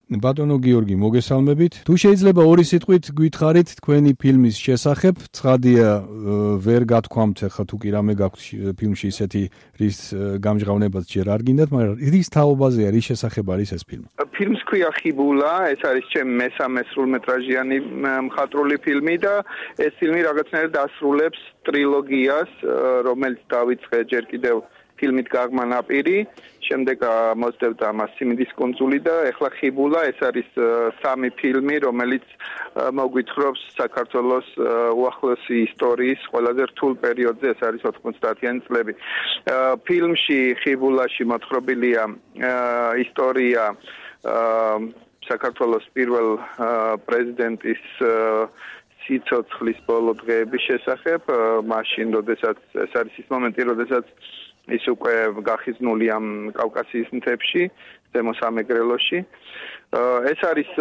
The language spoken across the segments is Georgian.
ბატონო გიორგი, მოგესალმებით. თუ შეიძლება ორი სიტყვით გითხარით თქვენი ფილმის შესახებ, ცხადია ვერ გათქვამთ ახლა თუ კი რამე გაქვთ ფილმში ისეთი რის გამჟღავნებაც ჯერ არ გინდათ, მაგრამ რის თაობაზეა, რის შესახებ არის ეს ფილმი? ფილმს ქვია ხიბულა, ეს არის ჩემი მესამე სრულმეტრაჟიანი მხატვრული ფილმი და ეს ფილმი რაღაცნაირად ასრულებს ტრილოგიას, რომელიც დავიწყე ჯერ კიდევ ფილმით გაღმა ნაპირი, შემდეგ მოძდევდა ამას სიმინდის კუნძული და ეხლა ხიბულა, ეს არის სამი ფილმი, რომელიც მოგვითხრობს საქართველოს უახლოესი ისტორიის ყველაზე რთულ პერიოდზე, ეს არის 90-იანი წლები. ფილმში ხიბულაში მოთხრობილია ისტორია საქართველოს პირველ პრეზიდენტის სიცოცხლის ბოლო დღეების შესახებ, მაშინ, როდესაც ეს არის ის მომენტი, როდესაც ის უკვე გახიზნულია კავკასიის მთებში, ზემო სამეგრელოში. ეს არის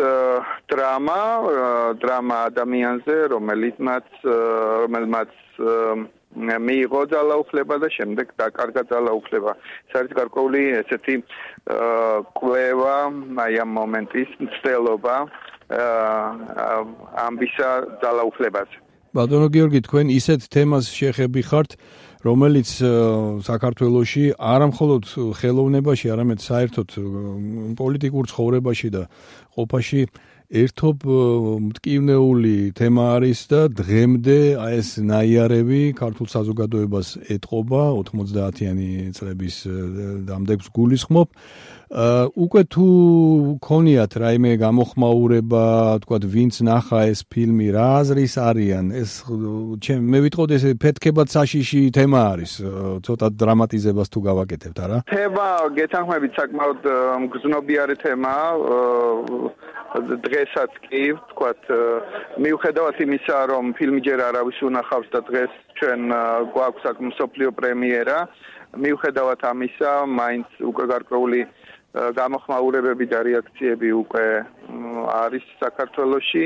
დრამა ადამიანზე, რომელმაც მიიღო ძალაუფლება და შემდეგ დაკარგა ძალაუფლება. ეს არის გარკვეული ესეთი კვლევა, აი ამ მომენტის მცდელობა ამბისა ძალაუფლებაზე. ბატონო გიორგი, თქვენ ისეთ თემას შეხები ხართ, რომელიც საქართველოში არამხოლოდ ხელოვნებაში, არამედ საერთოდ პოლიტიკურ ცხოვრებაში და ყოფაში ერთობ მტკივნეული თემა არის და დღემდე ეს ნაიარევი ქართულ საზოგადოებას ეტყობა 90-იანი წლების დამდეგს გულისხმობ. უკვე თუ ქონიათ რაიმე გამოხმაურება, თქვათ, ვინც ნახა ეს ფილმი, რა აზრის არიან? ეს მე ვიტყოდ ეს ფეთქებად საშიში თემა არის, ცოტა დრამატიზებას თუ გავაკეთებთ, არა? თემა, გეთანხმებით, საკმაოდ მგრძნობიარე თემაა. დღესაც კი, თქვათ, მიუხედავად იმისა, რომ ფილმი ჯერ არავის უნახავს და დღეს ჩვენ გვაქვს აქ მსოფლიო პრემიერა, მიუხედავად ამისა, მაინც უკვე გარკვეული გამოხმაურებები და რეაქციები უკვე არის საქართველოში.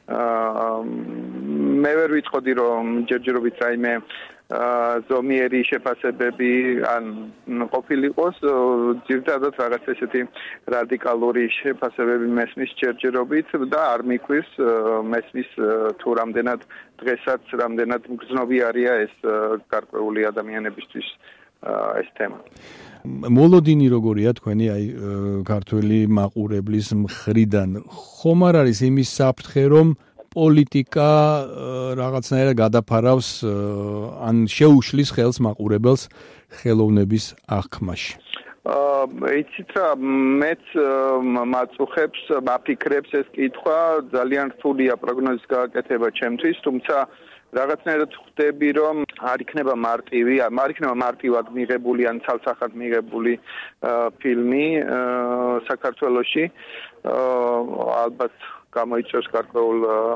მე ვერ ვიტყოდი, რომ ჯერჯერობით რაიმე ზომიერი შეფასებები ან ყოფილიყოს, ძირითადად რაღაც ესეთი რადიკალური შეფასებები მესმის ჯერჯერობით და არ მიქვრის მესმის თუ რამდენად დღესაც რამდენად მგრძნობიარია ეს გარკვეული ადამიანებისთვის ეს თემა. მოლოდინი როგორია თქვენი აი ქართველი მაყურებლის მხრიდან? ხომ არ არის იმის საფრთხე, რომ პოლიტიკა რაღაცნაირად გადაფარავს ან შეუშლის ხელს მაყურებელს ხელოვნების აღქმაში? იცით რა, მეც მაწუხებს, მაფიქრებს ეს კითხვა, ძალიან რთულია პროგნოზის გააკეთება ჩემთვის, თუმცა რაღაცნაირად ხვდები, რომ არ იქნება მარტივად მიღებული ან ცალსახად მიღებული ფილმი საქართველოში. ალბათ გამოიწვევს გარკვეულ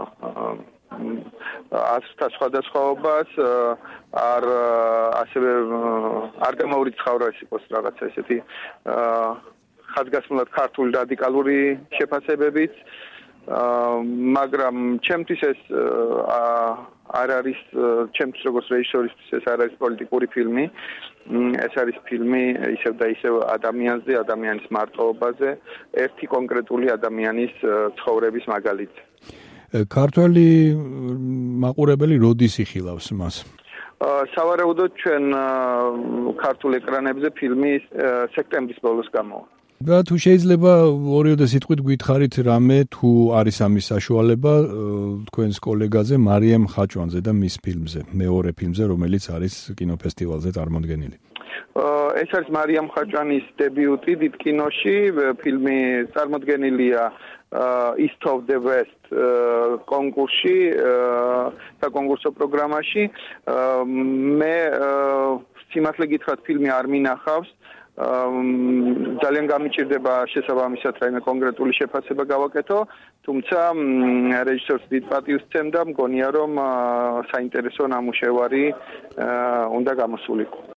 აზრთა სხვადასხვაობას, ასევე არ გამოურიცხავრა ეს იყოს რაღაცა ესეთი ხაზგასმულად ქართული რადიკალური შეფასებებიც, მაგრამ ჩემთვის ეს არ არის, ჩემთვის როგორც რეჟისორისთვის ეს არ არის პოლიტიკური ფილმი. ეს არის ფილმი ისევ და ისევ ადამიანზე, ადამიანის მარტოობაზე, ერთი კონკრეტული ადამიანის ცხოვრების მაგალითზე. ქართველი მაყურებელი როდის იხილავს მას? სავარაუდოდ ჩვენ ქართულ ეკრანებზე ფილმი სექტემბრის ბოლოს გამოვა. და თუ შეიძლება ორიოდე სიტყვით გითხარით რამე თუ არის ამის საშუალება თქვენს კოლეგაზე მარიამ ხაჭვანზე და მის ფილმზე, მეორე ფილმზე, რომელიც არის კინოფესტივალზე წარმოდგენილი. ეს არის მარიამ ხაჭვანის დებიუტი დიდ კინოში, ფილმი წარმოდგენილია East of the West კონკურსში, საკონკურსო პროგრამაში. მე სიმართლე გითხრათ, ფილმი არ მინახავს. ძალიან გამიჭირდება შესაბამისად რაიმე კონკრეტული შეფასება გავაკეთო, თუმცა რეჟისორს დიდ პატივს სცემდა, მგონია რომ საინტერესო ნამუშევარი უნდა გამოსულიყო.